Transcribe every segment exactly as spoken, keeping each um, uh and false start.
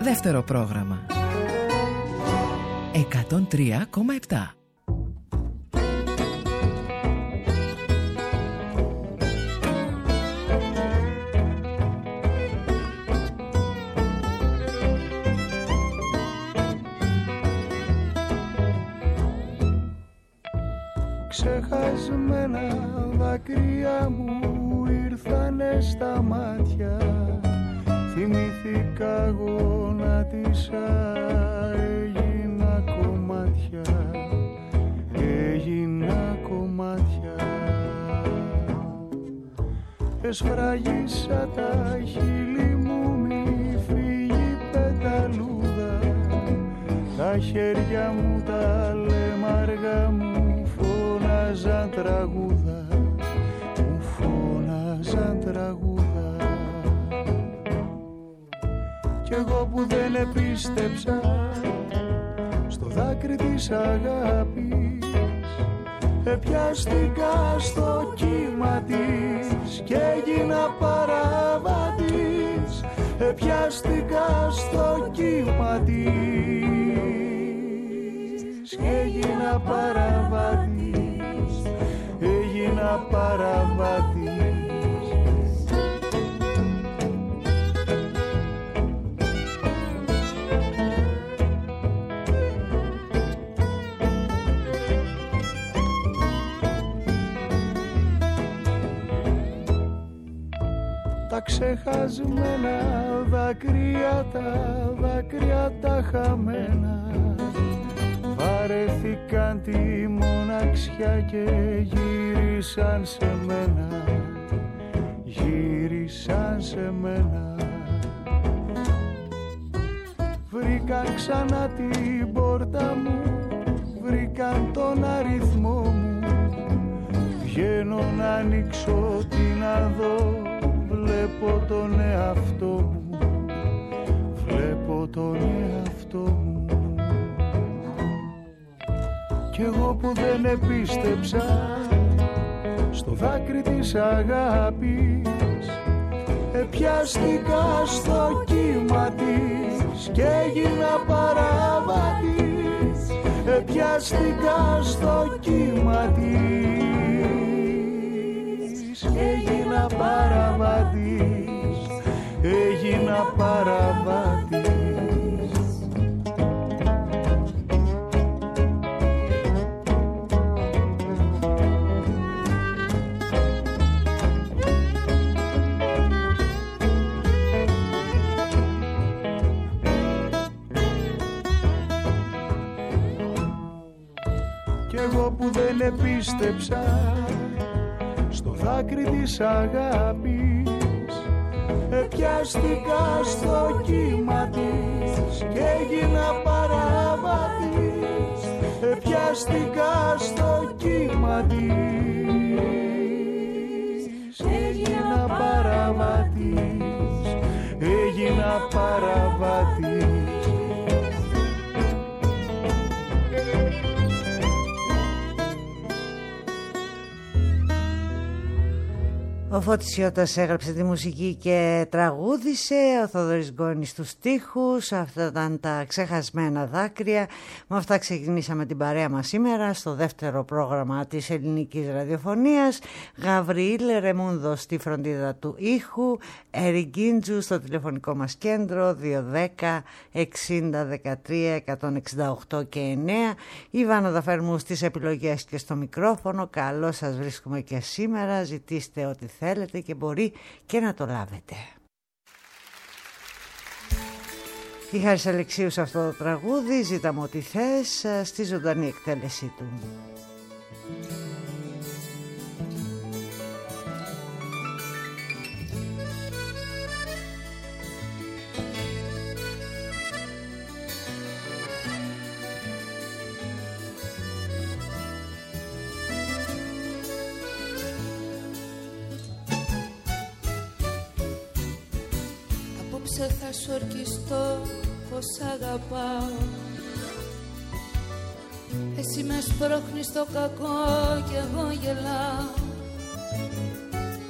Δεύτερο πρόγραμμα εκατόν τρία κόμμα επτά. Ξεχασμένα δάκρυα μου ήρθανε στα μάτια. Θυμήθηκα γονάτισα, έγινα κομμάτια, έγινα κομμάτια. Εσφραγίσα τα χείλη μου, μη φύγει πεταλούδα. Τα χέρια μου, τα λεμαργά μου φώναζαν τραγούδα, μου φώναζαν τραγούδα. Κι εγώ που δεν επίστεψα στο δάκρυ της αγάπης, επιάστηκα στο κύμα της και έγινα παραβάτης. Επιάστηκα στο κύμα της και έγινα παραβάτης, έγινα παραβάτης. Τα ξεχασμένα δάκρυα, τα δάκρυα τα χαμένα, βαρέθηκαν τη μοναξιά και γύρισαν σε μένα, γύρισαν σε μένα. Βρήκαν ξανά την πόρτα μου, βρήκαν τον αριθμό μου. Βγαίνω να ανοίξω, τι να δω, βλέπω τον εαυτό μου, βλέπω τον εαυτό μου. Κι εγώ που δεν επίστεψα στο δάκρυ της αγάπης, επιάστηκα στο κύμα της και έγινα παραβάτης. Επιάστηκα στο κύμα της και έγινα παραβάτης, έγινα παραβάτης. Κι εγώ που δεν επίστεψα στο δάκρυ της αγάπης, επιάστηκα στο κύμα της και έγινα παραβάτης. Επιάστηκα στο κύμα της και έγινα παραβάτης, έγινα παραβάτης. Ο Φώτης Ιώτας έγραψε τη μουσική και τραγούδισε, ο Θοδωρής Γκόνης στους στίχους. Αυτά ήταν τα ξεχασμένα δάκρυα. Με αυτά ξεκινήσαμε την παρέα μας σήμερα στο δεύτερο πρόγραμμα της ελληνικής ραδιοφωνίας. Γαβριήλ Ρεμούνδο στη φροντίδα του ήχου, Έρη Γκίντζου στο τηλεφωνικό μας κέντρο δύο δέκα εξήντα δεκατρία εκατόν εξήντα οκτώ και εννέα. Η Βάνα Δαφερμού στις επιλογές και στο μικρόφωνο. Καλώς σας βρίσκουμε και σήμερα. Ζητήστε ό,τι θέλετε και μπορεί και να το λάβετε. Η Χάρης Αλεξίου σε αυτό το τραγούδι, ζήτα μου ό,τι θες, στη ζωντανή εκτέλεσή του. Θα σου ορκιστώ πως αγαπάω. Εσύ με σπρώχνεις στο κακό κι εγώ γελάω.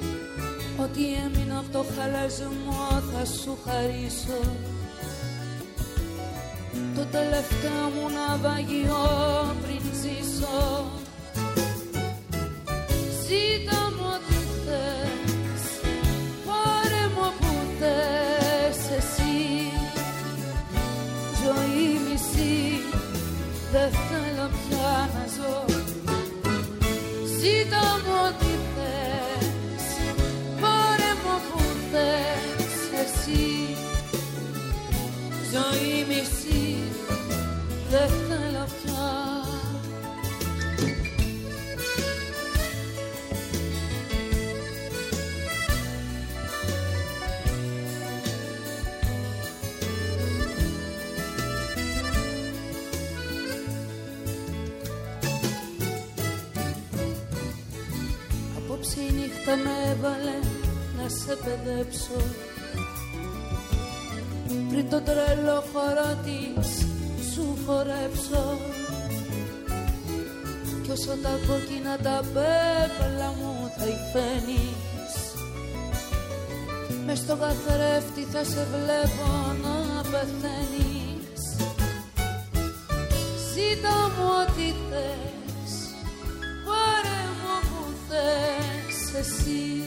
Ό,τι έμεινε από το χαλασμό θα σου χαρίσω. το τελευταίο μου ναυαγιό πριν ζήσω. Ζήτα μου ό,τι θες, πάρε μου όπου θες εσύ. Ζωή μισή, δεν θέλω πια να ζω. Ζήτα μου ό,τι θες, πάρε μου όπου θες εσύ. Ζωή μισή, δεν θέλω πια. Απόψε η νύχτα με έβαλε να σε παιδέψω. Πριν το τρελό χορό της σου χορέψω. Κι όσο τα κόκκινα τα πέπλα μου θα υφαίνεις, μες στο καθρέφτη θα σε βλέπω να πεθαίνεις. Ζήτα μου ό,τι θες, πάρε μου όπου θες εσύ.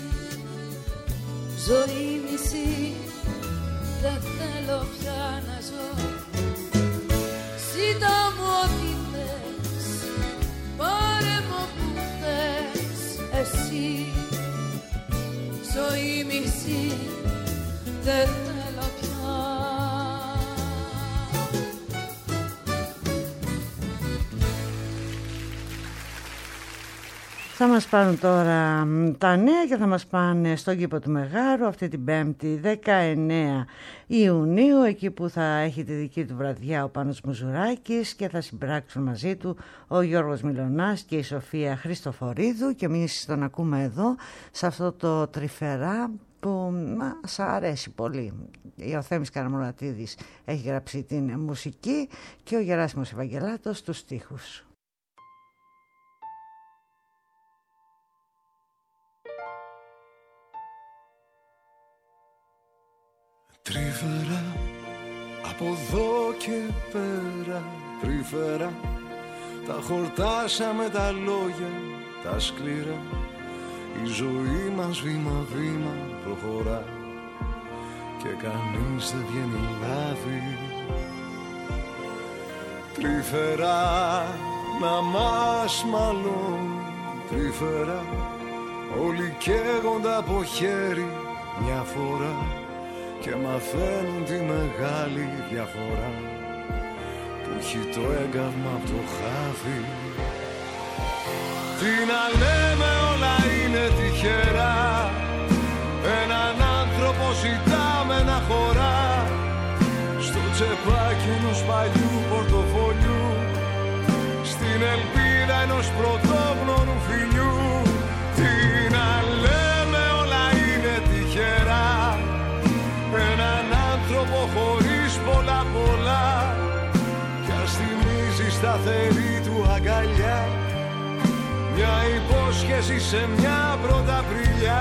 Ζωή μισή, δεν θέλω πια να ζω. Ζήτα μου ό,τι θες, πάρε μου όπου θες εσύ. Ζωή μισή, δεν θέλω πια. Θα μας πάρουν τώρα τα νέα και θα μας πάνε στον κήπο του Μεγάρου αυτή την Πέμπτη δεκαεννέα Ιουνίου, εκεί που θα έχει τη δική του βραδιά ο Πάνος Μουζουράκης και θα συμπράξουν μαζί του ο Γιώργος Μιλωνάς και η Σοφία Χριστοφορίδου, και εμείς τον ακούμε εδώ σε αυτό το Τρυφερά που μας αρέσει πολύ. Ο Θέμης Καραμουρατίδης έχει γράψει την μουσική και ο Γεράσιμος Ευαγγελάτος τους στίχους. Τρυφερά, από εδώ και πέρα, τρυφερά, τα χορτάσαμε τα λόγια, τα σκληρά. Η ζωή μας βήμα-βήμα προχωρά και κανείς δεν βγαίνει λάδι. Τρυφερά, να μας μαλώνει, τρυφερά, όλοι καίγονται από χέρι μια φορά και μαθαίνουν τη μεγάλη διαφορά που έχει το έγκαυμα από το χάδι. Τι να λέμε, όλα είναι τυχερά. Έναν άνθρωπο ζητάμε να χωρά στο τσεπάκι ενός παλιού πορτοφολιού, στην ελπίδα ενός πρωτόγνωρου φιλιού. Τι να λέμε, όλα είναι τυχερά. Έναν άνθρωπο χωρίς πολλά πολλά κι ας θυμίζει σταθερή του αγκαλιά μια υπόσχεση σε μια πρωταπριλιά.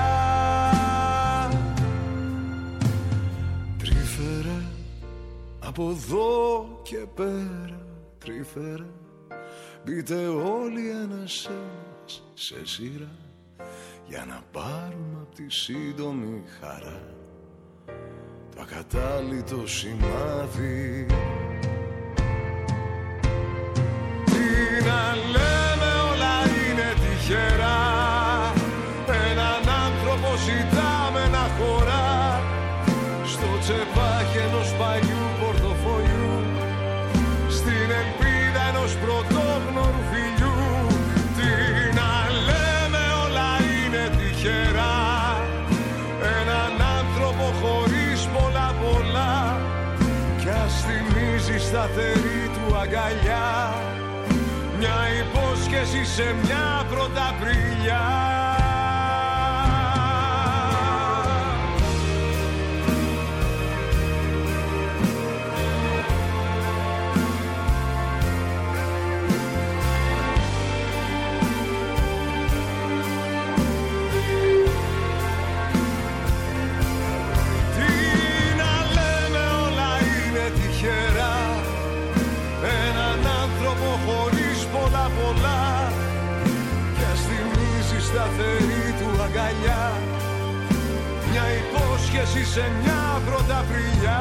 Τρυφερά, από εδώ και πέρα, τρυφερά, μπείτε όλοι ένας ένας σε σειρά για να πάρουμε απ' τη σύντομη χαρά το ακατάλητο σημάδι. Τι να λέμε, όλα είναι τυχερά. Έναν άνθρωπο ζητάμε να χωρά στο τσεπάκι ενός παλιού πορτοφολιού, στην ελπίδα ενός πρωτόγνωρου φιλιού. Τι να λέμε, όλα είναι τυχερά. Έναν άνθρωπο χωρίς πολλά πολλά κι ας θυμίζει σταθερή του αγκαλιά μια υπόσχεση σε μια πρωταπριλιά. εσύ σε μια πρωταπριλιά.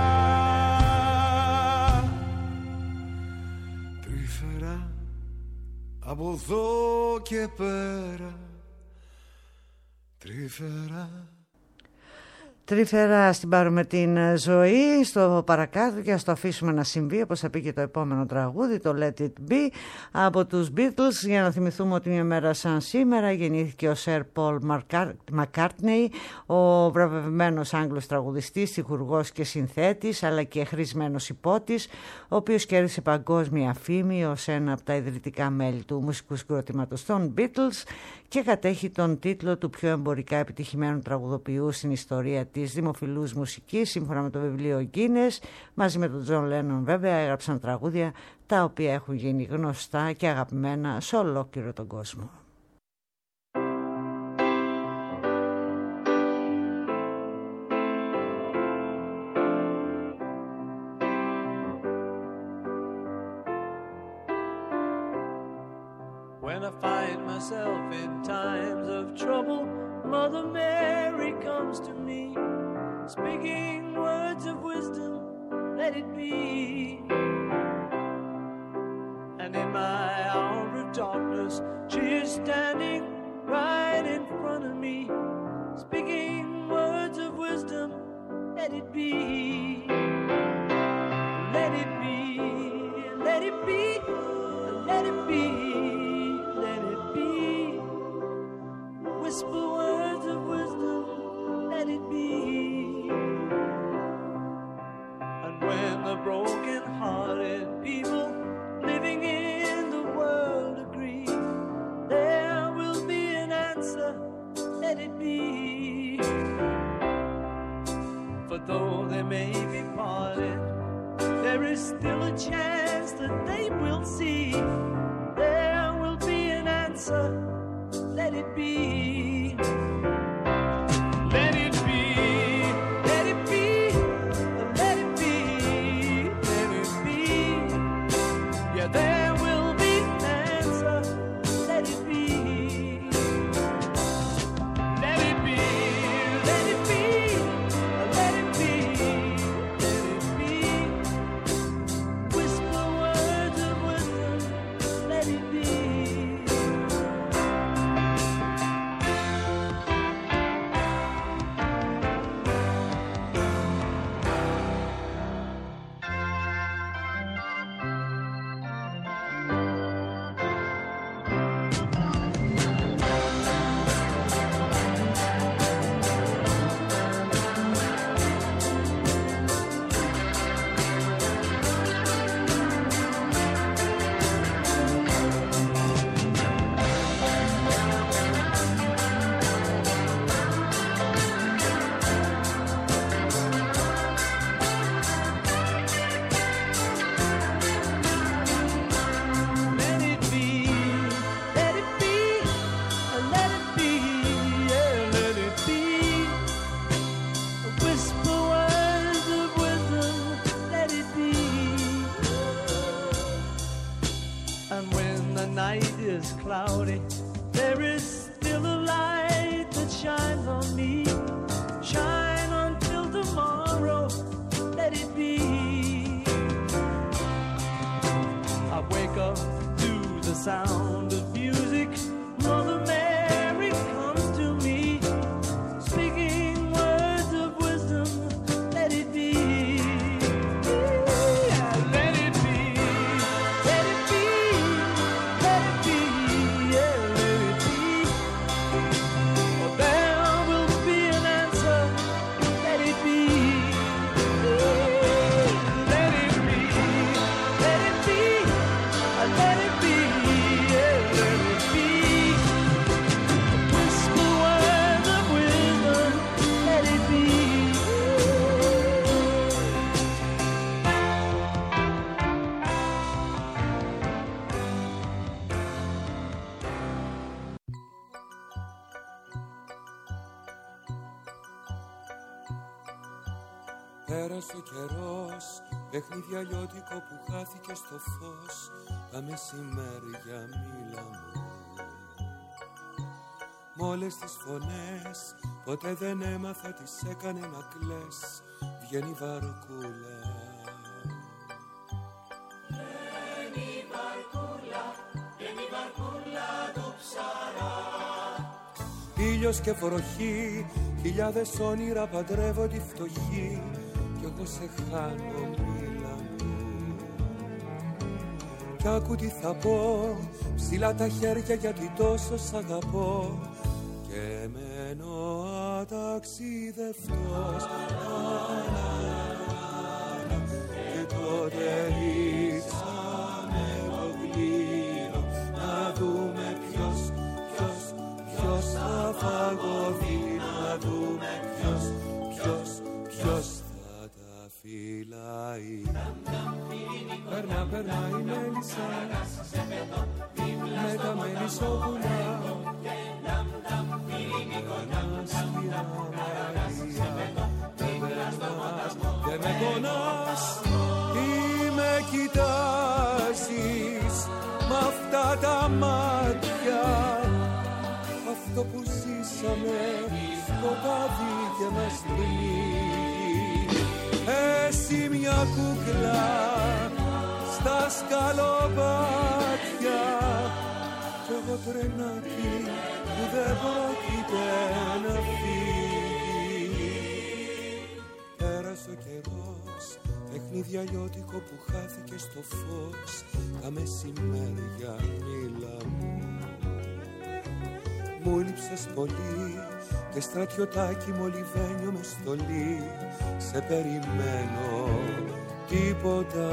Τρυφερά από εδώ και πέρα, τρυφερά. Τρυφερά στην πάρουμε την ζωή στο παρακάτω και ας το αφήσουμε να συμβεί, όπως θα πει και το επόμενο τραγούδι, το Let It Be από τους Beatles, για να θυμηθούμε ότι μια μέρα σαν σήμερα γεννήθηκε ο Sir Paul McCartney, ο βραβευμένος Άγγλος τραγουδιστής, στιχουργός και συνθέτης, αλλά και χρησμένος υπότης, ο οποίος κέρδισε παγκόσμια φήμη ως ένα από τα ιδρυτικά μέλη του μουσικού συγκροτήματος των Beatles και κατέχει τον τίτλο του πιο εμπορικά επιτυχημένου τραγουδοποιού στην ιστορία της δημοφιλούς μουσικής, σύμφωνα με το βιβλίο Guinness. Μαζί με τον Τζον Λένον βέβαια έγραψαν τραγούδια τα οποία έχουν γίνει γνωστά και αγαπημένα σε ολόκληρο τον κόσμο. When I find myself in times of trouble, Mother Mary comes to me, speaking words of wisdom, let it be. And in my hour of darkness, she is standing right in front of me, speaking words of wisdom, let it be. Let it be, let it be, let it be. Whisper words of wisdom, let it be. And when the broken-hearted people living in the world agree, there will be an answer, let it be. For though they may be parted, there is still a chance that they will see. There will be an answer, let it be. Let it be, let it be, let it be, let it be. Yeah, there will be an answer, let it be. Let it be, let it be, let it be, let it be. Whisper words of wisdom, let it be. Cloudy, there is still a light that shines on me. Shine until tomorrow, let it be. I wake up to the sound of music. Mother Mary comes to me, speaking words of wisdom, let it be. Πέρασε ο καιρός, παιχνίδι αλλιώτικο που χάθηκε στο φως. Τα μεσημέρια μίλα μου, Μ' όλες τις φωνές ποτέ δεν έμαθα τι σ' έκανε να κλαις. Βγαίνει βαρκούλα. Βγαίνει βαρκούλα, βγαίνει βαρκούλα του ψαρά. Ήλιος και βροχή, χιλιάδες όνειρα παντρεύω τη φτωχή. Κι εγώ σε χάνω μίλα μου. Κι άκου τι θα πω, ψηλά τα χέρια γιατί τόσο σ' αγαπώ. Και μένω αταξιδευτός. Και τότε ρίξαμε το κλήρο να δούμε ποιος, ποιος, ποιος θα φαγωθεί. Να δούμε ποιος, ποιος, ποιος θα τα φυλάει. Περνά, περνά η μέλισσα με τα μελισσόπουλα. Δεν με πονάς, τι με κοιτάζεις μ' αυτά τα μάτια. Αυτό που ζήσαμε σκοτάδι και μας πνίγει. Εσύ μια κούκλα στα σκαλοπάτια κι εγώ τρενάκι που δεν πρόκειται να φύγει. Πέρασε ο καιρός, παιχνίδι αλλιώτικο που χάθηκε στο φως. Τα μεσημέρια μίλα μου. Μου λείψες πολύ και στρατιωτάκι μολυβένιο με στολή. Σε περιμένω τίποτα.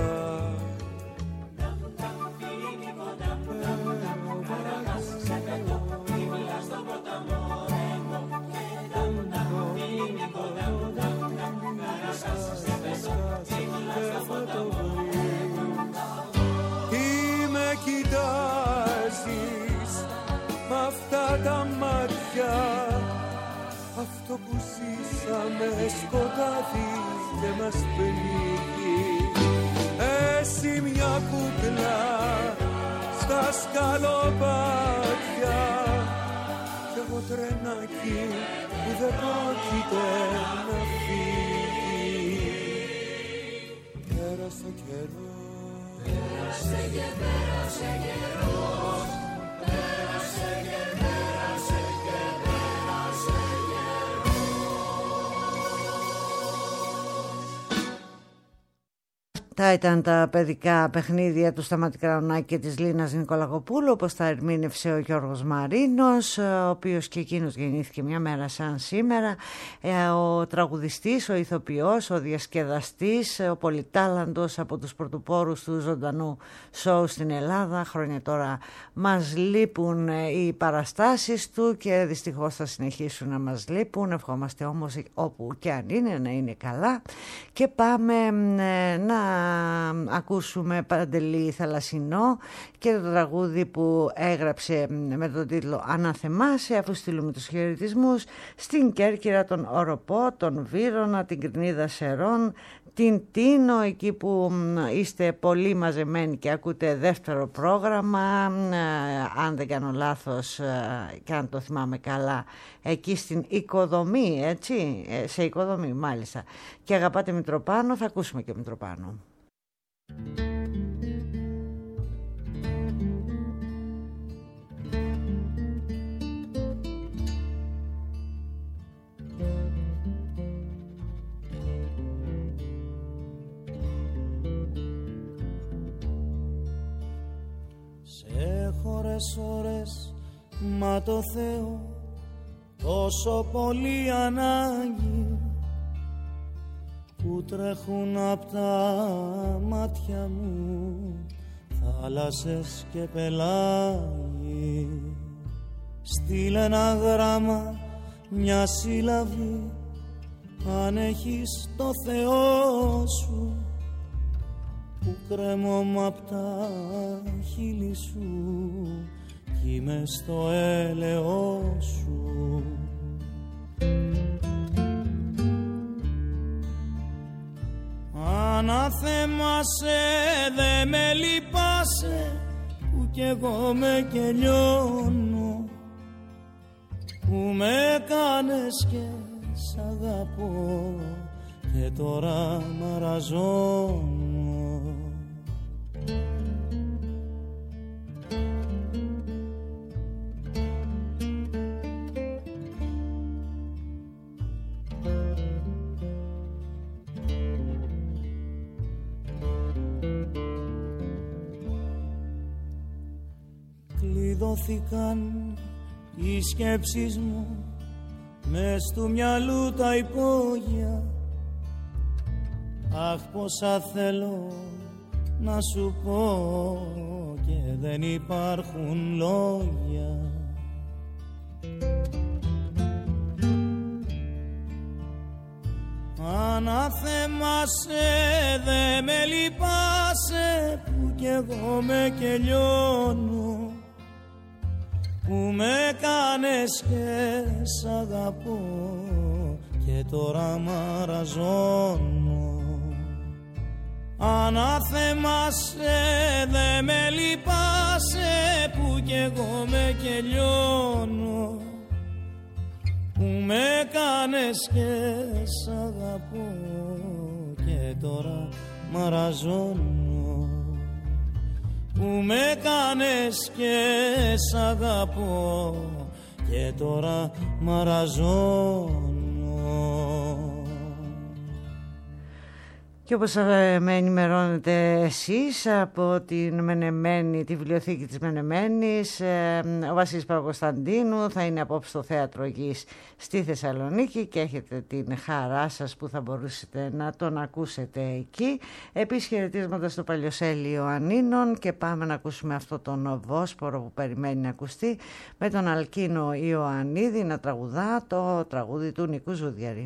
Τι με κοιτάζεις μ' αυτά τα μάτια. Αυτό που ζήσαμε σκοτάδι και μας πνίγει. Εσύ μια κούκλα στα σκαλοπάτια κι εγώ τρενάκι που δεν πρόκειται να φύγει. Πέρασε ο καιρός, πέρασε και πέρασε καιρός, πέρασε και πέρασε και πέρασε Τα ήταν τα παιδικά παιχνίδια του Σταμάτη Καραωνάκη και της Λίνας Νικολακοπούλου, όπως τα ερμήνευσε ο Γιώργος Μαρίνος, ο οποίος και εκείνος γεννήθηκε μια μέρα σαν σήμερα. Ο τραγουδιστής, ο ηθοποιός, ο διασκεδαστής, ο πολυτάλαντος, από τους πρωτοπόρους του ζωντανού σοου στην Ελλάδα. Χρόνια τώρα μας λείπουν οι παραστάσεις του και δυστυχώς θα συνεχίσουν να μας λείπουν. Ευχόμαστε όμως όπου και αν είναι να είναι καλά. Και πάμε να ακούσουμε Παντελή Θαλασσινό και το τραγούδι που έγραψε με τον τίτλο «Αναθεμάσαι», αφού στείλουμε τους χαιρετισμούς στην Κέρκυρα, τον Οροπό, τον Βύρωνα, την Κρινίδα Σερών, την Τίνο, εκεί που είστε πολύ μαζεμένοι και ακούτε δεύτερο πρόγραμμα, αν δεν κάνω λάθος και αν το θυμάμαι καλά, εκεί στην Οικοδομή, έτσι, σε Οικοδομή μάλιστα. Και αγαπάτε Μητροπάνο, θα ακούσουμε και Μητροπάνο. Σε χώρες ώρες, μα το Θεό τόσο πολύ ανάγκη, που τρέχουν απ' τα μάτια μου θάλασσες και πελάγι. Στείλε ένα γράμμα, μια σύλλαβη, αν έχεις το Θεό σου, που κρέμω απ' τα χείλη σου κι είμαι στο έλεο σου. Αναθέμασαι, δε με λυπάσαι, που κι εγώ με κελιώνω. που με κάνες και σ' αγαπώ και τώρα μαραζώνω. Κλειδώθηκαν οι σκέψεις μου μες του μυαλού τα υπόγεια. Αχ, πόσα θέλω να σου πω και δεν υπάρχουν λόγια. Αναθέμασε, δε με λυπάσαι που κι εγώ με κελιώνω, που με κάνες και σ' αγαπώ και τώρα μαραζώνω. Αναθέμασε, δε με λυπάσαι που κι εγώ με κελιώνω, που με κάνες και σ' αγαπώ και τώρα μαραζώνω, που με κάνες και σ' αγαπώ και τώρα μαραζώνω. Και όπως με ενημερώνετε εσείς από την Μενεμένη, τη βιβλιοθήκη της Μενεμένης, ο Βασίλης Παπακοσταντίνου θα είναι απόψε στο Θέατρο Γης στη Θεσσαλονίκη και έχετε την χαρά σας που θα μπορούσετε να τον ακούσετε εκεί. Επίσης χαιρετίσματα στο Παλιοσέλι Ιωαννίνων και πάμε να ακούσουμε αυτό τον Βόσπορο που περιμένει να ακουστεί με τον Αλκίνο Ιωαννίδη να τραγουδά το τραγούδι του Νικού Ζουδιαρή.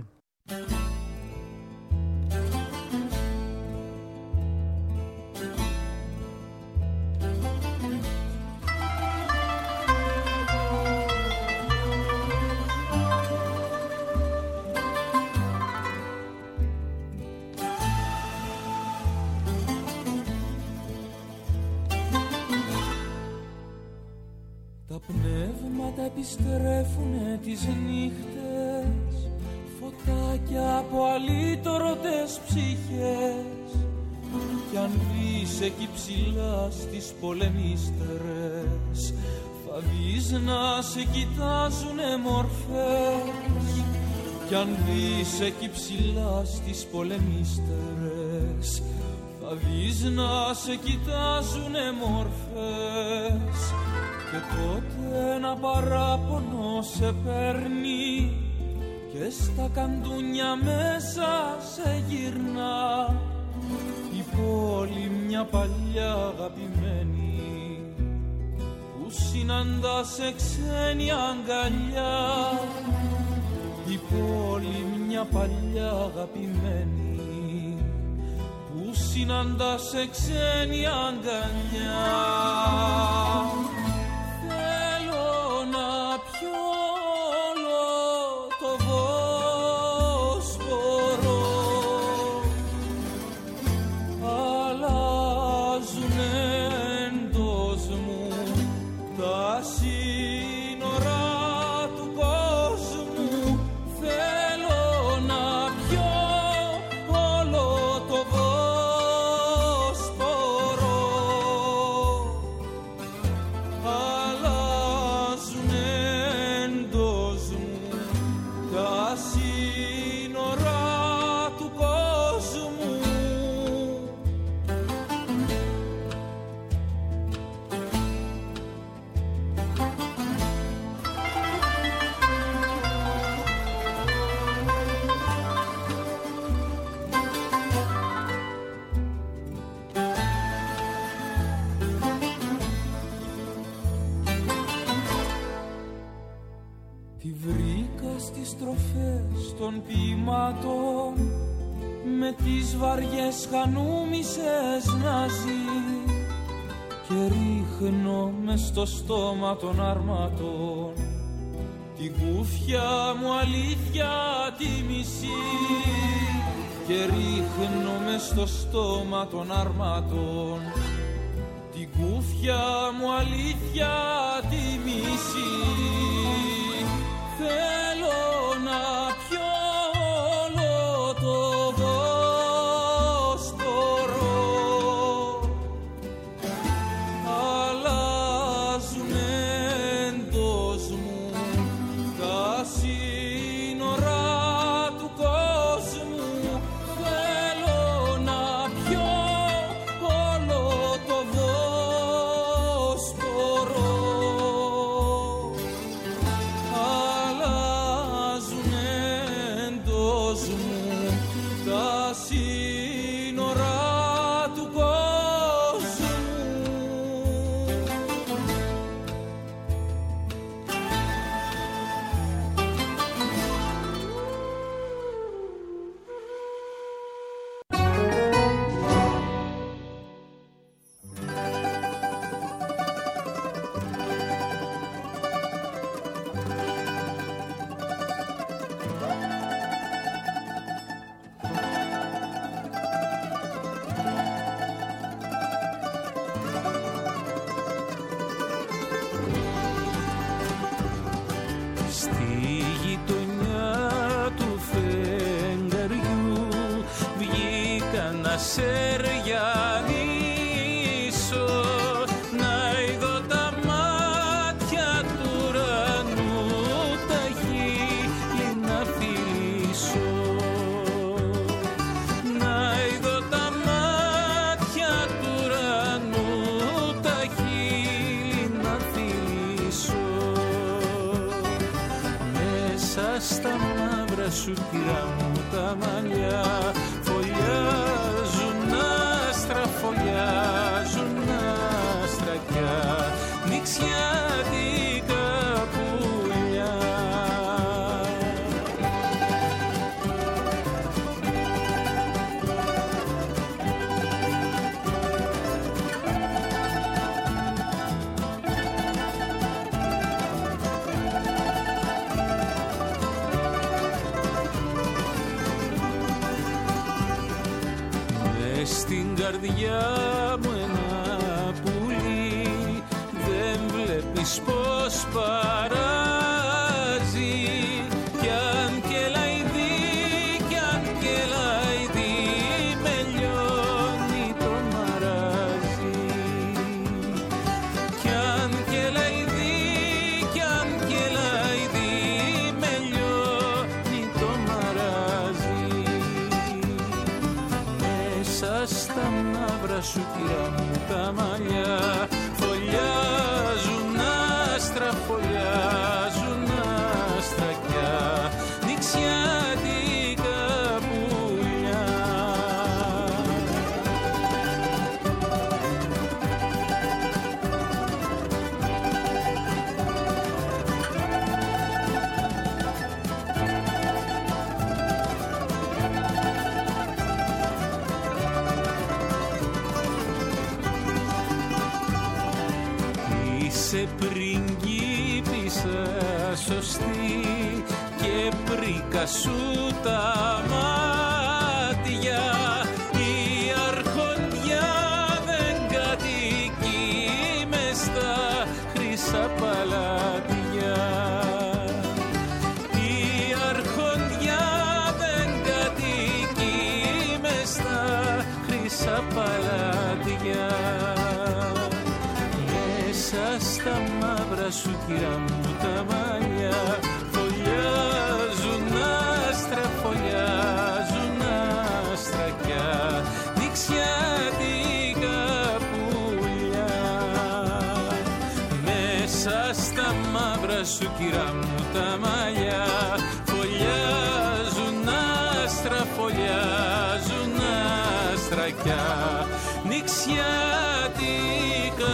Τα πνεύματα επιστρέφουνε τις νύχτες, φωτάκια από αλήτρωτες ψυχές, κι αν δεις εκεί ψηλά στις πολεμίστερες, θα δεις να σε κοιτάζουνε μορφές, κι αν δεις εκεί ψηλά στις πολεμίστερες, θα δεις να σε κοιτάζουνε μορφές. Και τότε ένα παράπονο σε παίρνει και στα καντούνια μέσα σε γυρνά, η πόλη μια παλιά αγαπημένη που συναντά σε ξένη αγκαλιά, η πόλη μια παλιά αγαπημένη που συναντά σε ξένη αγκαλιά. Πιω όλο το Βόσπορο, αλλάζουνε εντός μου τα σύνορα του κόσμου. Θέλω να πιω όλο το Βόσπορο, Τη βρήκα στις στροφές των ποιημάτων, με τις βαριές χανούμισες να ζει, και ρίχνω μες στο στόμα των αρμάτων τη γούφια μου αλήθεια τη μισή, και ρίχνω μες στο στόμα των αρμάτων τη γούφια μου αλήθεια τη μισή. θέλω να πιω όλο το Βόσπορο. Αλλάζουν εντός μου τα σύνορα του κόσμου. Θέλω να πιω όλο το Βόσπορο. Αλλάζουν εντός μου τα σύνορα του κόσμου. Στη γειτονιά του φεγγαριού βγήκα να σεριανίσω, να είδω τα μάτια του ουρανού τα χείλη να φιλήσω. Να είδω τα μάτια του ουρανού τα χείλη να φιλήσω. Μέσα στα μαύρα σου κυρά μου τα μαλλιά φωλιάζουν άστρα, φωλιάζουν άστρα κι ανοιξιάτικα πουλιά. Μες στην καρδιά μου ένα πουλί, δεν βλέπεις πως παράζει. Κι αν κελαϊδεί, κι αν κελαϊδεί, με λιώνει το μαράζι. Κι αν κελαϊδεί, κι αν κελαϊδεί, με λιώνει το μαράζι. Μέσα στα μαύρα σου κυρά μου τα μαλλιά φωλιάζουν άστρα, φωλιάζουν άστρα κι ανοιξιάτικα πουλιά. Είσαι πριγκίπισσα σωστή και πρίκα σου τα μάτια. Η αρχοντιά δεν κατοικεί μες στα χρυσά παλάτια. Η αρχοντιά δεν κατοικεί μες στα χρυσά παλάτια. Μέσα στα μαύρα σου κυρά μου τα μαλλιά φωλιάζουν άστρα, φωλιάζουν άστρα κι ανοιξιάτικα πουλιά. Μέσα στα μαύρα σου κυρά μου τα μαλλιά φωλιάζουν άστρα, φωλιάζουν άστρα κι ανοιξιάτικα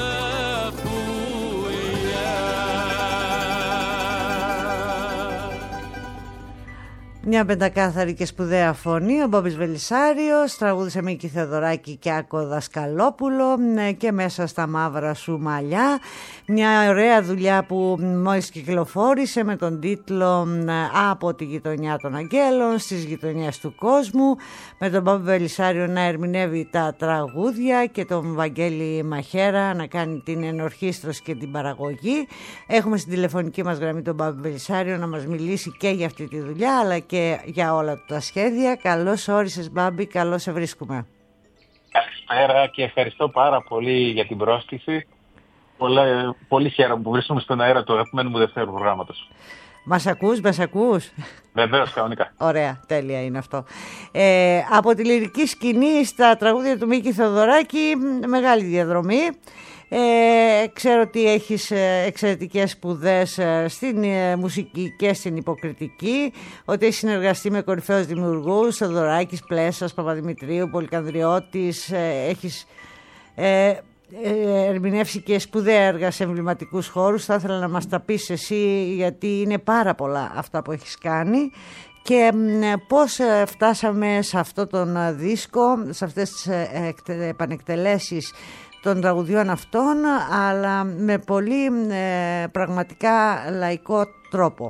πουλιά. Μια πεντακάθαρη και σπουδαία φωνή, ο Μπόμπης Βελισσάριος, τραγούδισε με Νίκη Θεοδωράκη και Άκο Δασκαλόπουλο και Μέσα στα μαύρα σου μαλλιά. Μια ωραία δουλειά που μόλις κυκλοφόρησε με τον τίτλο Από τη γειτονιά των Αγγέλων στις γειτονιές του κόσμου, με τον Μπόμπη Βελισσάριο να ερμηνεύει τα τραγούδια και τον Βαγγέλη Μαχέρα να κάνει την ενορχήστρωση και την παραγωγή. Έχουμε στην τηλεφωνική μας γραμμή τον Μπόμπη Βελισσάριο να μας μιλήσει και για αυτή τη δουλειά αλλά και για όλα τα σχέδια. Καλώς όρισες, Μπάμπη, καλώς σε βρίσκουμε. Καλησπέρα και ευχαριστώ πάρα πολύ για την πρόσκληση. Πολύ, πολύ χαίρομαι που βρίσκομαι στον αέρα του αγαπημένου μου δευτέρου προγράμματος. Μας ακούς, μας ακούς? Βεβαίως, κανονικά. Ωραία, τέλεια είναι αυτό. Ε, από τη λυρική σκηνή στα τραγούδια του Μίκη Θεοδωράκη, μεγάλη διαδρομή. Ε, ξέρω ότι έχεις εξαιρετικές σπουδές στην μουσική και στην υποκριτική, ότι έχεις συνεργαστεί με κορυφαίους δημιουργούς, Θεοδωράκης, Πλέσσας, Παπαδημητρίου, Πολυκανδριώτης, έχεις ε, ερμηνεύσει και σπουδαία έργα σε εμβληματικούς χώρους. Θα ήθελα να μας τα πεις εσύ, γιατί είναι πάρα πολλά αυτά που έχεις κάνει και πώς φτάσαμε σε αυτό τον δίσκο, σε αυτές τις επανεκτελέσεις των τραγουδιών αυτών, αλλά με πολύ ε, πραγματικά λαϊκό τρόπο.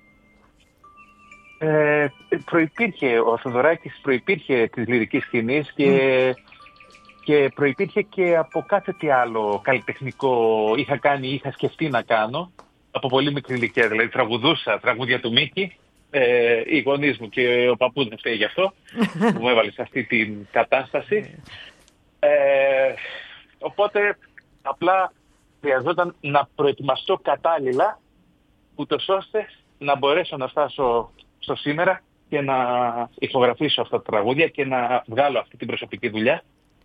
Ε, προϋπήρχε, ο Θεοδωράκης προϋπήρχε της λυρικής σκηνής και, mm. και προϋπήρχε και από κάθε τι άλλο καλλιτεχνικό είχα κάνει, είχα σκεφτεί να κάνω από πολύ μικρή ηλικία. Δηλαδή τραγουδούσα τραγούδια του Μίκη, ε, οι γονείς μου και ο παππούς μου φταίει γι' αυτό που μου έβαλε σε αυτή την κατάσταση. Ε, Οπότε απλά χρειαζόταν να προετοιμαστώ κατάλληλα, ούτως ώστε να μπορέσω να φτάσω στο σήμερα και να ηχογραφήσω αυτά τα τραγούδια και να βγάλω αυτή την προσωπική δουλειά,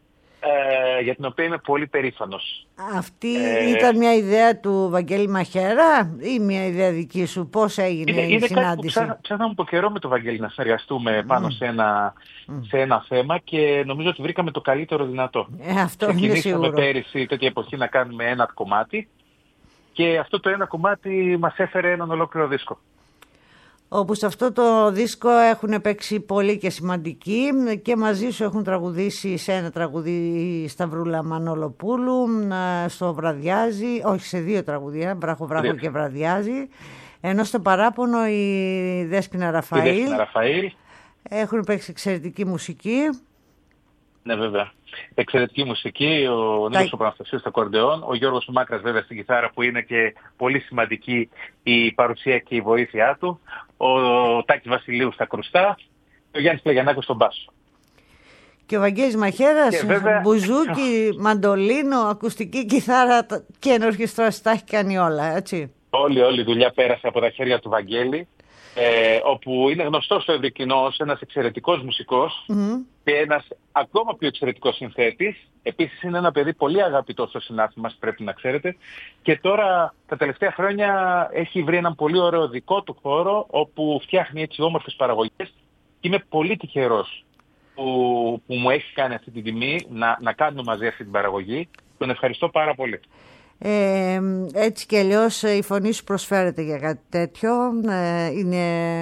ε, για την οποία είμαι πολύ περήφανος. Αυτή ε, ήταν μια ιδέα του Βαγγέλη Μαχέρα ή μια ιδέα δική σου? Πώς έγινε είναι, η είναι συνάντηση? Είναι κάτι που ψάχναμε από καιρό με τον Βαγγέλη να συνεργαστούμε πάνω mm. σε, ένα, mm. σε ένα θέμα και νομίζω ότι βρήκαμε το καλύτερο δυνατό. Ε, αυτό είναι σίγουρο. Πέρυσι τέτοια εποχή να κάνουμε ένα κομμάτι και αυτό το ένα κομμάτι μας έφερε έναν ολόκληρο δίσκο. Όπου σε αυτό το δίσκο έχουν παίξει πολύ και σημαντικοί και μαζί σου έχουν τραγουδήσει σε ένα τραγουδί Σταυρούλα Μανολοπούλου, στο Βραδιάζει, όχι σε δύο τραγουδία, Βράχο Βράχο και Βραδιάζει, ενώ στο παράπονο η Δέσποινα Ραφαήλ, η Δέσποινα Ραφαήλ έχουν παίξει εξαιρετική μουσική. Ναι, βέβαια. Εξαιρετική μουσική, ο Νίκος Παναστασίου στο κορντεόν, ο Γιώργος Μάκρας βέβαια στην κιθάρα που είναι και πολύ σημαντική η παρουσία και η βοήθειά του, ο Τάκης Βασιλείου στα κρουστά και ο Γιάννης Πλεγιαννάκος στον μπάσο. Και ο Βαγγέλης Μαχέρας, βέβαια... μπουζούκι, μαντολίνο, ακουστική κιθάρα και ενορχιστρώσεις, τα έχει κάνει όλα, έτσι. Όλη, όλη η δουλειά πέρασε από τα χέρια του Βαγγέλη. Ε, όπου είναι γνωστός στο ευρύ κοινό ως ένας εξαιρετικός μουσικός mm. και ένας ακόμα πιο εξαιρετικός συνθέτης. Επίσης είναι ένα παιδί πολύ αγαπητό στο συνάθι μας, πρέπει να ξέρετε. Και τώρα τα τελευταία χρόνια έχει βρει έναν πολύ ωραίο δικό του χώρο όπου φτιάχνει έτσι όμορφες παραγωγές και είμαι πολύ τυχερός που, που μου έχει κάνει αυτή την τιμή να, να κάνουμε μαζί αυτή την παραγωγή. Τον ευχαριστώ πάρα πολύ. Ε, έτσι κι αλλιώς η φωνή σου προσφέρεται για κάτι τέτοιο, ε, είναι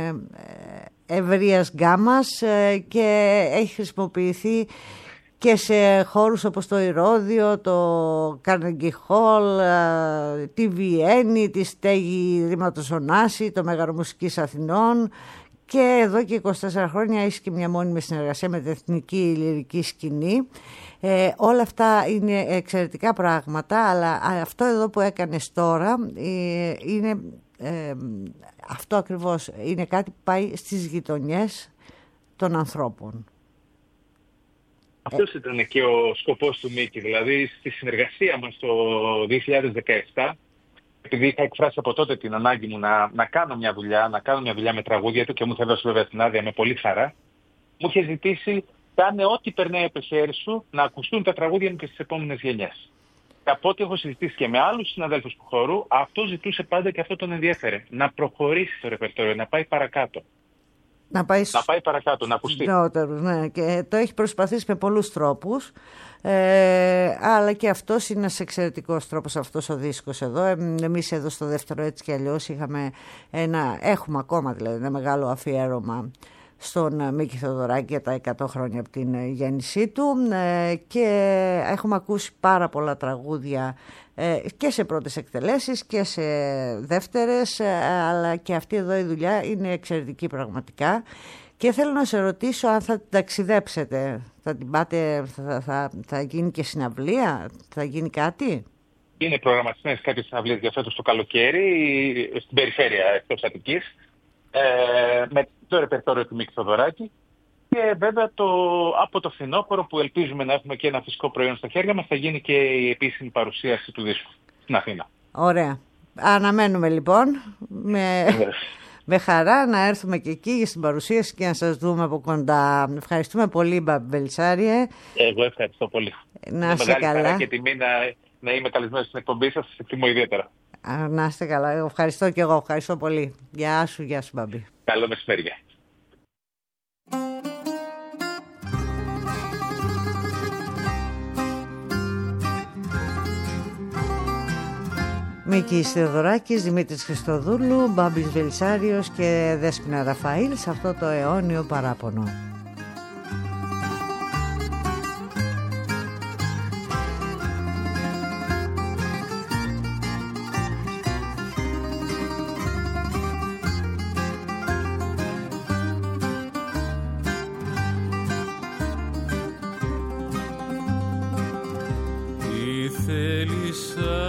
ευρείας γκάμας ε, και έχει χρησιμοποιηθεί και σε χώρους όπως το Ηρώδειο, το Carnegie Hall, ε, τη Βιέννη, τη Στέγη Δήματος Ωνάση, το Μέγαρο Μουσικής Αθηνών και εδώ και είκοσι τέσσερα χρόνια έχει και μια μόνιμη συνεργασία με την Εθνική Λυρική Σκηνή. Ε, όλα αυτά είναι εξαιρετικά πράγματα, αλλά αυτό εδώ που έκανες τώρα ε, είναι ε, αυτό ακριβώς, είναι κάτι που πάει στις γειτονιές των ανθρώπων. Αυτός ήταν και ο σκοπός του Μίκη, δηλαδή στη συνεργασία μας το δύο χιλιάδες δεκαεπτά, επειδή είχα εκφράσει από τότε την ανάγκη μου να, να κάνω μια δουλειά, να κάνω μια δουλειά με τραγούδια του και μου είχε δώσει βέβαια την άδεια με πολύ χαρά, μου είχε ζητήσει κάνε ό,τι περνάει από το χέρι σου να ακουστούν τα τραγούδια μου και στις επόμενες γενιές. Και από ό,τι έχω συζητήσει και με άλλους συναδέλφους του χώρου, αυτό ζητούσε πάντα και αυτό τον ενδιέφερε. Να προχωρήσει το ρεπερτόριο, να πάει παρακάτω. να πάει, να πάει παρακάτω, να ακουστεί. Νεότερους, ναι, και το έχει προσπαθήσει με πολλούς τρόπους. Ε, αλλά και αυτός είναι ένας εξαιρετικός τρόπος, αυτός ο δίσκος εδώ. Εμείς εδώ στο δεύτερο Έτσι κι Αλλιώς είχαμε ένα, έχουμε ακόμα δηλαδή ένα μεγάλο αφιέρωμα στον Μίκη Θεοδωράκη για τα εκατό χρόνια από την γέννησή του, ε, και έχουμε ακούσει πάρα πολλά τραγούδια ε, και σε πρώτες εκτελέσεις και σε δεύτερες, ε, αλλά και αυτή εδώ η δουλειά είναι εξαιρετική πραγματικά. Και θέλω να σε ρωτήσω αν θα ταξιδέψετε, θα την πάτε, θα, θα, θα γίνει και συναυλία, θα γίνει κάτι? Είναι προγραμματισμένες κάποιες συναυλίες για φέτος το καλοκαίρι στην περιφέρεια εκτός Αττικής, ε, με το ρεπερτόριο του Μίκη Θεοδωράκη, και βέβαια το, από το φθινόπωρο που ελπίζουμε να έχουμε και ένα φυσικό προϊόν στα χέρια μας, θα γίνει και η επίσημη παρουσίαση του δίσκου στην Αθήνα. Ωραία. Αναμένουμε λοιπόν με... Με χαρά να έρθουμε και εκεί για την παρουσίαση και να σας δούμε από κοντά. Ευχαριστούμε πολύ, Μπάμπη Βελισσάριε. Εγώ ευχαριστώ πολύ. Να είστε καλά. Μεγάλη χαρά και τιμή να, να είμαι καλεσμένος στην εκπομπή σας. Σας εκτιμώ ιδιαίτερα. Α, να είστε καλά. Ευχαριστώ και εγώ. Ευχαριστώ πολύ. Γεια σου, γεια σου, Μπάμπη. Καλό μεσημέρι. Μίκης Θεοδωράκης, Δημήτρης Χριστοδούλου, Μπάμπης Βελισσάριος και Δέσποινα Ραφαήλ σε αυτό το αιώνιο παράπονο. Τι θέλησα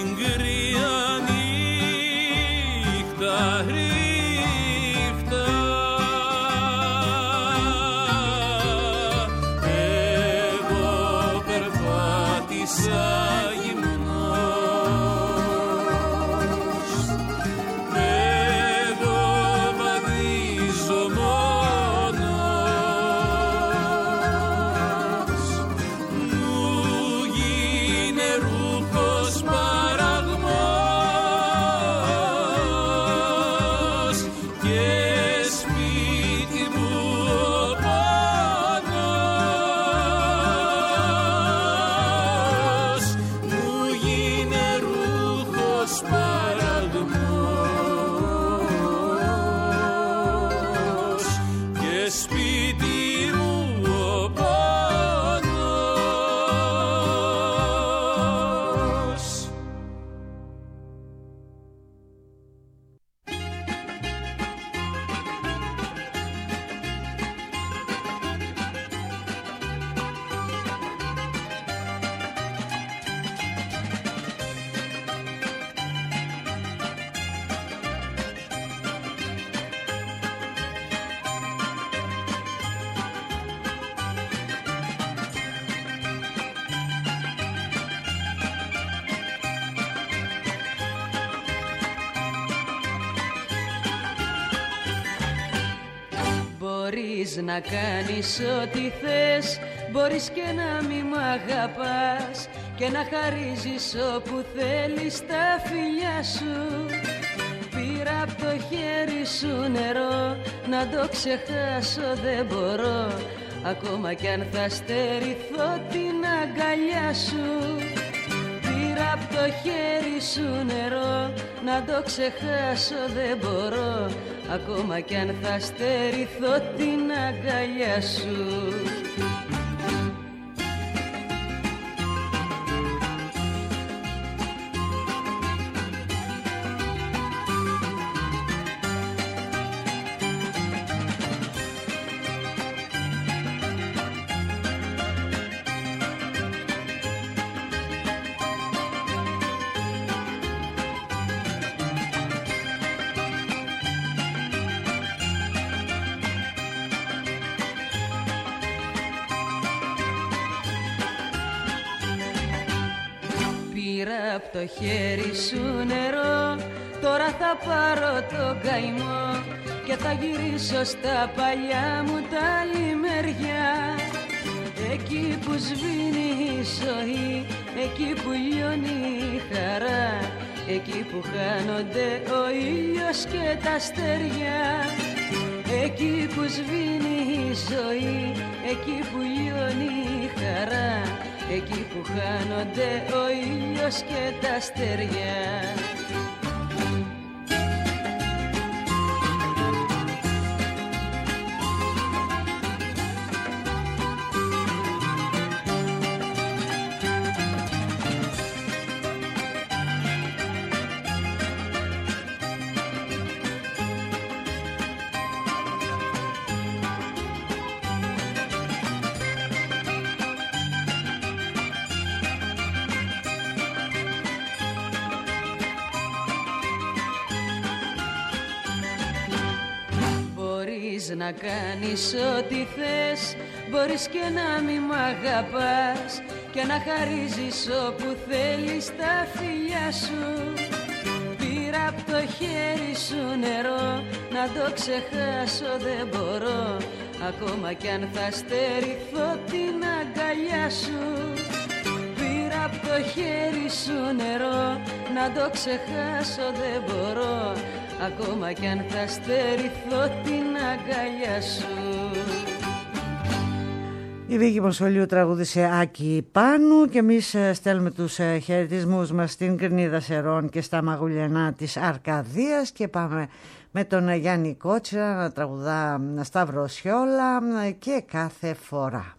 Ρίχτα, ρίχτα Μπορείς να κάνεις ό,τι θες, μπορείς και να μη μ' αγαπάς και να χαρίζεις όπου θέλεις τα φιλιά σου. Πήρα απ' το χέρι σου νερό, να το ξεχάσω δεν μπορώ, ακόμα κι αν θα στερηθώ την αγκαλιά σου. Πήρα απ' το χέρι σου νερό, να το ξεχάσω δεν μπορώ, ακόμα κι αν θα στερηθώ την αγκαλιά σου. Απ' το χέρι σου νερό, τώρα θα πάρω το καημό και θα γυρίσω στα παλιά μου τα λιμέρια. Εκεί που σβήνει η ζωή, εκεί που λιώνει η χαρά, εκεί που χάνονται ο ήλιος και τα αστέρια. Εκεί που σβήνει η ζωή, εκεί που λιώνει η χαρά, εκεί που χάνονται ο ήλιος και τα αστέρια. Να κάνεις ό,τι θες, μπορείς και να μη μ' αγαπάς και να χαρίζεις όπου θέλεις τα φιλιά σου. Πήρα απ' το χέρι σου νερό, να το ξεχάσω δεν μπορώ, ακόμα κι αν θα στερηθώ την αγκαλιά σου. Πήρα απ' το χέρι σου νερό, να το ξεχάσω δεν μπορώ, ακόμα κι αν θα στερηθώ την αγκαλιά σου. Η Βίκη Μοσχολίου τραγούδισε Άκη Πάνου και εμείς στέλνουμε τους χαιρετισμούς μας στην Κρινίδα Σερών και στα μαγουλιανά της Αρκαδίας και πάμε με τον Γιάννη Κότσιρα να τραγουδά Σταύρο Σιόλα και κάθε φορά.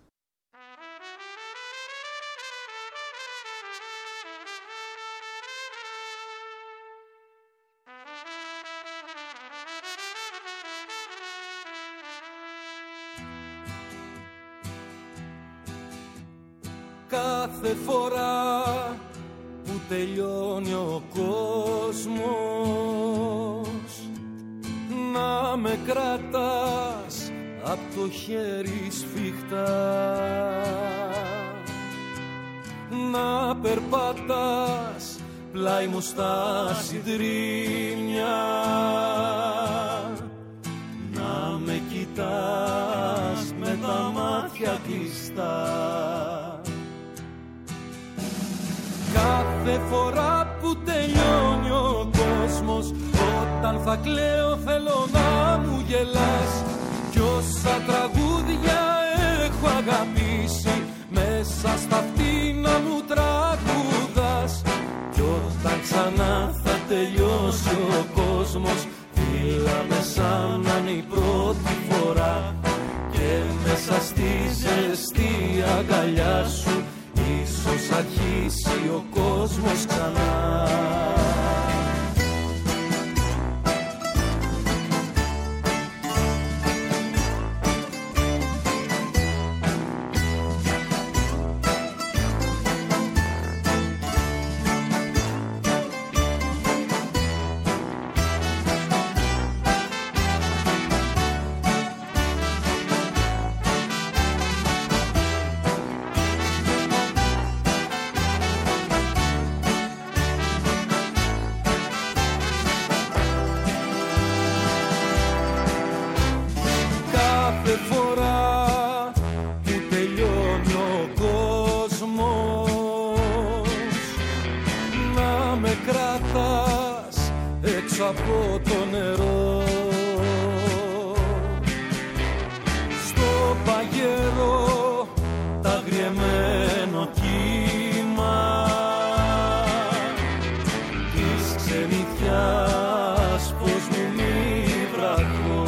Κάθε φορά που τελειώνει ο κόσμος, να με κρατάς απ' το χέρι σφιχτά, να περπατάς πλάι μου στα συντρίμμια, να με κοιτάς με τα μάτια κλειστά. Κάθε φορά που τελειώνει ο κόσμος, όταν θα κλαίω θέλω να μου γελάς. Κι όσα τραγούδια έχω αγαπήσει, μέσα στα αυτή να μου τραγουδάς. Κι όταν ξανά θα τελειώσει ο κόσμος, φύλαμε σαν να είναι η πρώτη φορά, και μέσα στη ζεστή αγκαλιά σου ίσως αρχίσει ο κόσμος ξανά. βοηθάς έξω από το νερό. Στο παγερό τα αγριεμένο κύμα της ξενιθιάς πως μου μη βραχώ.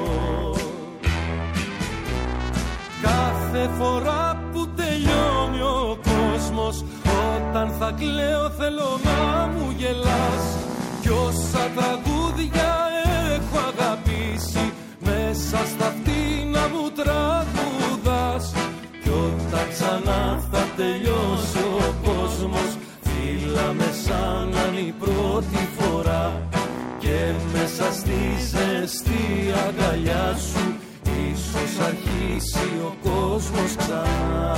Κάθε φορά που τελειώνει ο κόσμος, όταν θα κλαίω θέλω να μου γελάς. Κι όσα τραγούδια έχω αγαπήσει, μέσα στα αυτή να μου τραγουδάς. Κι όταν ξανά θα τελειώσει ο κόσμος, φίλα με σαν να είναι η πρώτη φορά. Και μέσα στη ζεστή αγκαλιά σου ίσως αρχίσει ο κόσμος ξανά.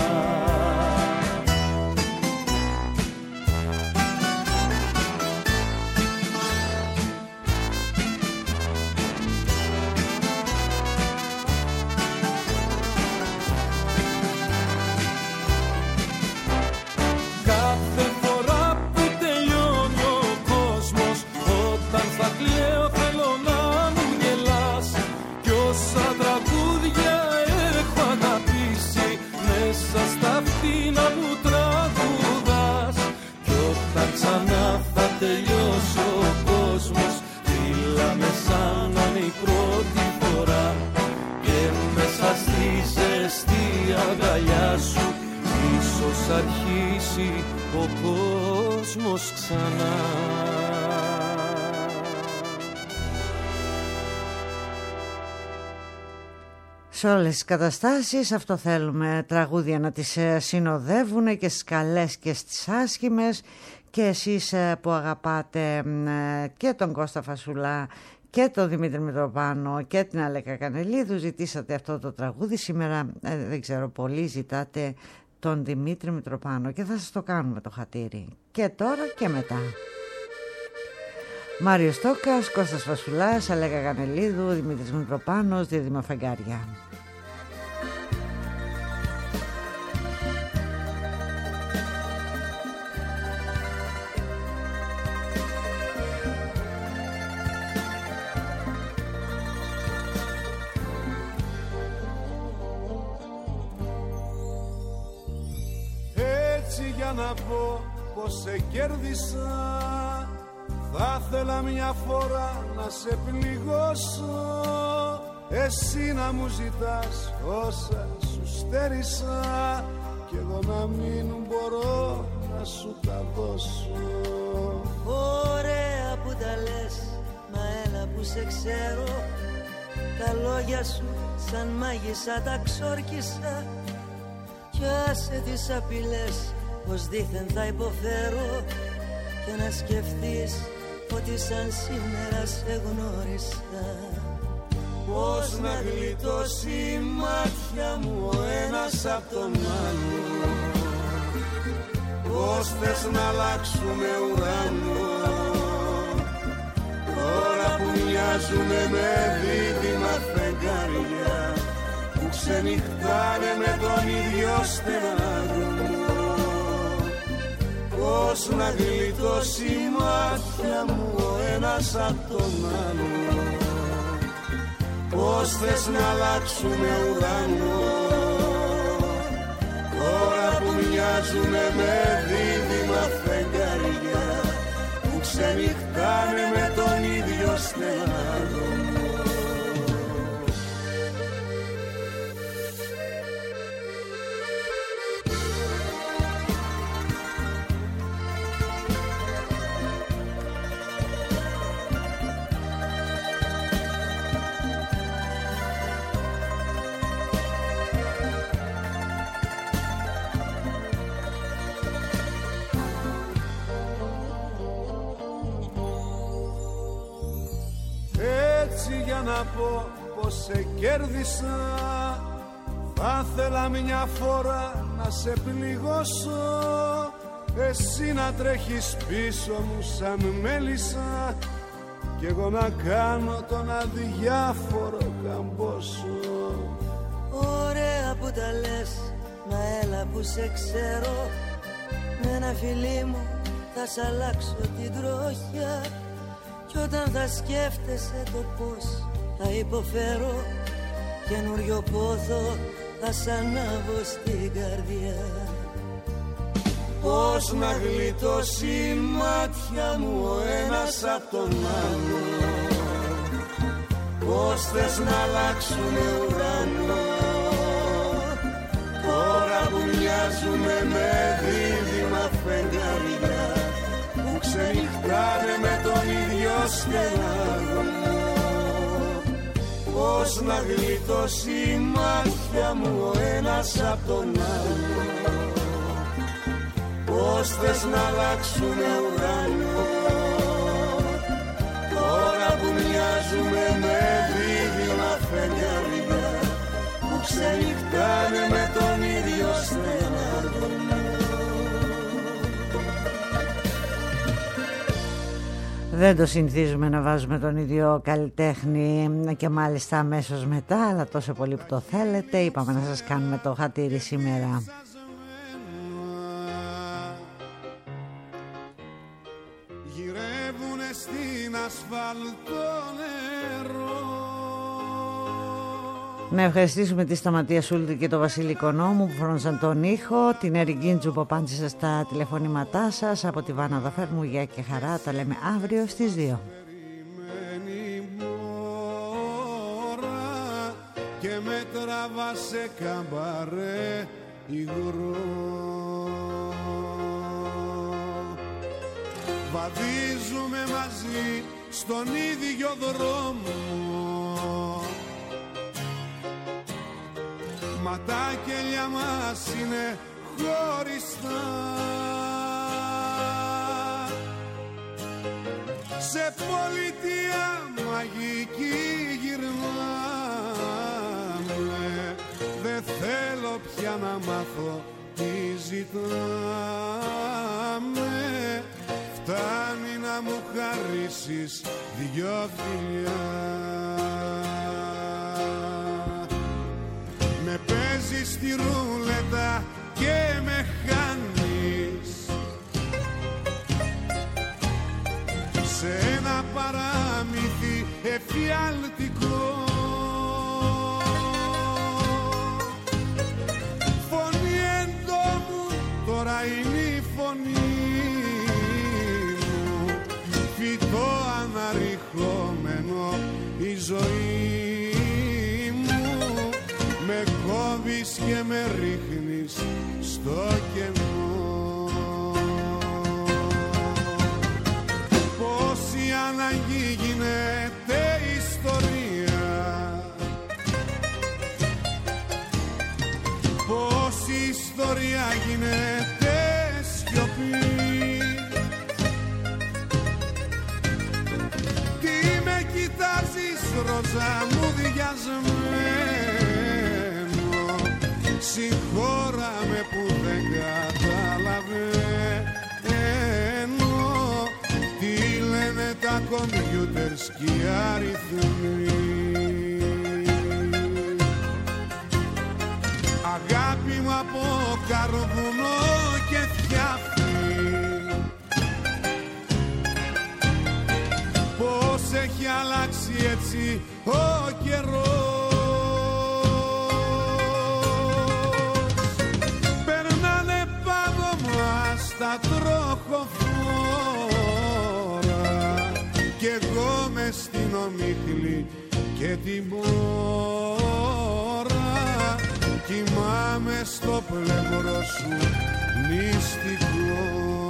Αρχίσει ο κόσμος ξανά. Σε όλες τις καταστάσεις αυτό θέλουμε, τραγούδια να τις συνοδεύουν και στις καλές και στις άσχημες. Και εσείς που αγαπάτε και τον Κώστα Φασουλά και τον Δημήτρη Μητροπάνο και την Αλέκα Κανελίδου, ζητήσατε αυτό το τραγούδι. Σήμερα ε, δεν ξέρω, πολλοί ζητάτε τον Δημήτρη Μητροπάνο και θα σας το κάνουμε το χατήρι και τώρα και μετά. Μάριος Τόκας, Κώστας Φασουλάς, Αλέκα Κανελίδου, Δημήτρης Μητροπάνος, Δίδυμα Φεγγάρια. Για να πω πως σε κέρδισα, θα ήθελα μια φορά να σε πληγώσω. Εσύ να μου ζητάς όσα σου στέρισα, κι εγώ να μην μπορώ να σου τα δώσω. Ωραία που τα λες, μα έλα που σε ξέρω. Τα λόγια σου σαν μάγισσα τα ξόρκισα. Κι άσε τις απειλές πως δήθεν θα υποφέρω, και να σκεφτείς ότι σαν σήμερα σε γνώρισα. Πώς να γλιτώσει η μάτια μου ο ένας απ' τον άλλο, πώς θες να αλλάξουμε ουρανό, τώρα που μοιάζουμε με δίδυμα φεγγάρια που ξενυχτάνε με τον ίδιο στεναγμό. Πώς να γλιτώσει η μάτια μου ο ένας απ' τον άλλο, πώς θες να αλλάξουμε ουρανό, τώρα που μοιάζουμε με δίδυμα φεγγάρια που ξενυχτάνε με τον ίδιο στεναγμό. Για να πω πως σε κέρδισα, θα ήθελα μια φορά να σε πληγώσω. Εσύ να τρέχεις πίσω μου σαν μέλισσα, κι εγώ να κάνω τον αδιάφορο καμπόσο. Ωραία που τα λες, μα έλα που σε ξέρω. Με ένα φιλί μου θα σ' αλλάξω την τροχιά. Κι όταν θα σκέφτεσαι το πώς θα υποφέρω, καινούριο πόθο θα σ' ανάβω στην καρδιά. Πώς να γλιτώσει η μάτια μου ο ένας απ' τον άλλο, πώς θες να αλλάξουνε ουρανό, τώρα που μοιάζουμε με δίδυμα φεγγάρια που ξενυχτάνε με τον ίδιο στεναγμό. Πώς να γλιτώσει η μάτια μου ο ένας απ' τον άλλο, πώς θες να αλλάξουνε ουρανό, τώρα που μοιάζουμε με δίδυμα φεγγάρια που ξενυχτάνε με τον ίδιο στεναγμό. Δεν το συνηθίζουμε να βάζουμε τον ίδιο καλλιτέχνη και μάλιστα αμέσως μετά, αλλά τόσο πολύ που το θέλετε, είπαμε να σας κάνουμε το χατήρι σήμερα. Γυρεύουνε στην ασφαλτό νερό. Να ευχαριστήσουμε τη Σταματία Σούλτη και τον Βασίλη Οικονόμου που φρόντισαν τον ήχο, την Ερικίντζου που απάντησε στα τηλεφωνήματά σας. Από τη Βάνα Δαφέρμου, γεια και χαρά, τα λέμε αύριο στις δύο. Και με τραβά σε καμπαρέ υγρό, βαδίζουμε μαζί στον ίδιο δρόμο, μα τα κελιά μας είναι χωριστά. Σε πολιτεία μαγική γυρνάμε, δεν θέλω πια να μάθω τι ζητάμε. Φτάνει να μου χαρίσεις δυο φιλιά. Με παίζεις στη ρούλετα και με χάνεις σε ένα παραμύθι εφιαλτικό. Φωνή εντόμου τώρα είναι η φωνή μου, φυτό αναρριχόμενο η ζωή μου. Με κόβεις και με ρίχνεις στο κενό. Πόση ανάγκη γίνεται ιστορία, πόση ιστορία γίνεται σιωπή. Τι με κοιτάζεις ρόζα μου διασμένο, συγχώραμε που δεν καταλαβαίνω τι λένε τα κομπιούτερς και οι αριθμοί. Αγάπη μου από καρβουνό και φτιάχνει, πώς έχει αλλάξει έτσι ο καιρός. Τα τροχοφόρα κι εγώ μες στην ομίχλη και την μόρα κοιμάμαι στο πλευρό σου μυστικό.